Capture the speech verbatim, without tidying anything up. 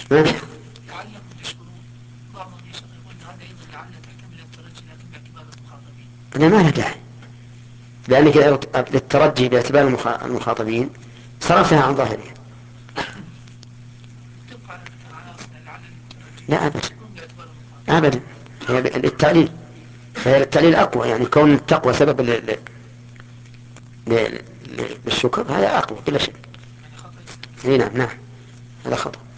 ما في. لعلكم تشكرون. بعضهم يقول هذا أيضا لعل تحتمل الترجي لكن باعتبار المخاطبين. أنا ما له داعي، لأنك للترجي باعتبار المخاطبين صرفها عن ظاهرها. تبقى على لعل الترجي لا أبدا، تكون باعتبار المخاطب. أبدا، هي للتعليل، فهي للتعليل أقوى، يعني كون التقوى سبب ل- ل- ل- للشكر هذا أقوى بلا شك. هذا خطأ يستدل. اي نعم، نعم، هذا خطأ.